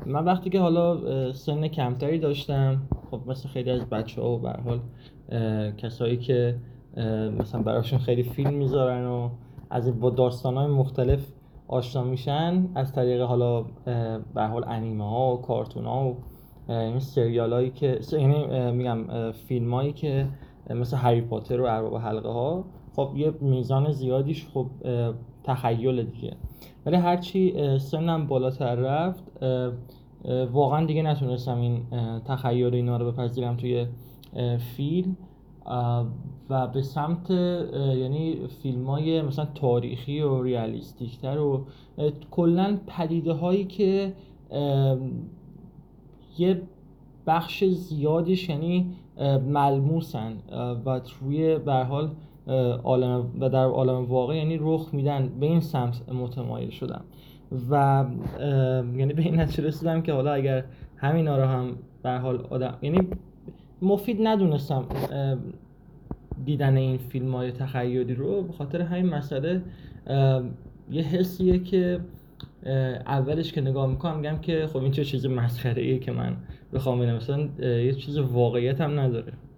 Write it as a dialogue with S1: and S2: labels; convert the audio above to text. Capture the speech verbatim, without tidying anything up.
S1: من وقتی که حالا سن کمتری داشتم، خب مثل خیلی از بچه‌ها و به هر حال کسایی که مثلا براشون خیلی فیلم میذارن و از با داستان‌های مختلف آشنا میشن از طریق حالا به هر حال انیمه ها و کارتون ها و این سریالایی که یعنی میگم فیلمایی که مثل هری پاتر و ارباب حلقه ها، خب یه میزان زیادیش خب تخیل دیگه. ولی هرچی سنم بالاتر رفت واقعا دیگه نتونستم این تخیل اینا رو بپذیرم توی فیلم و به سمت یعنی فیلمای مثلا تاریخی و ریالیستیک تر و کلا پدیده هایی که یه بخش زیادش یعنی ملموسن و توی به هر حال عالم و در عالم واقع یعنی رخ میدن، به این سمت متمایل شدم و یعنی به این نتیجه رسیدم که حالا اگر همینا رو هم به هر حال آدم یعنی مفید ندونستم دیدن این فیلم‌های تخیلی رو، به خاطر همین مسئله یه حسیه که اولش که نگاه میکنم میگم که خب این چه چیز مسخره‌ایه که من بخوام ببینم، مثلا یه چیز واقعیت هم نداره.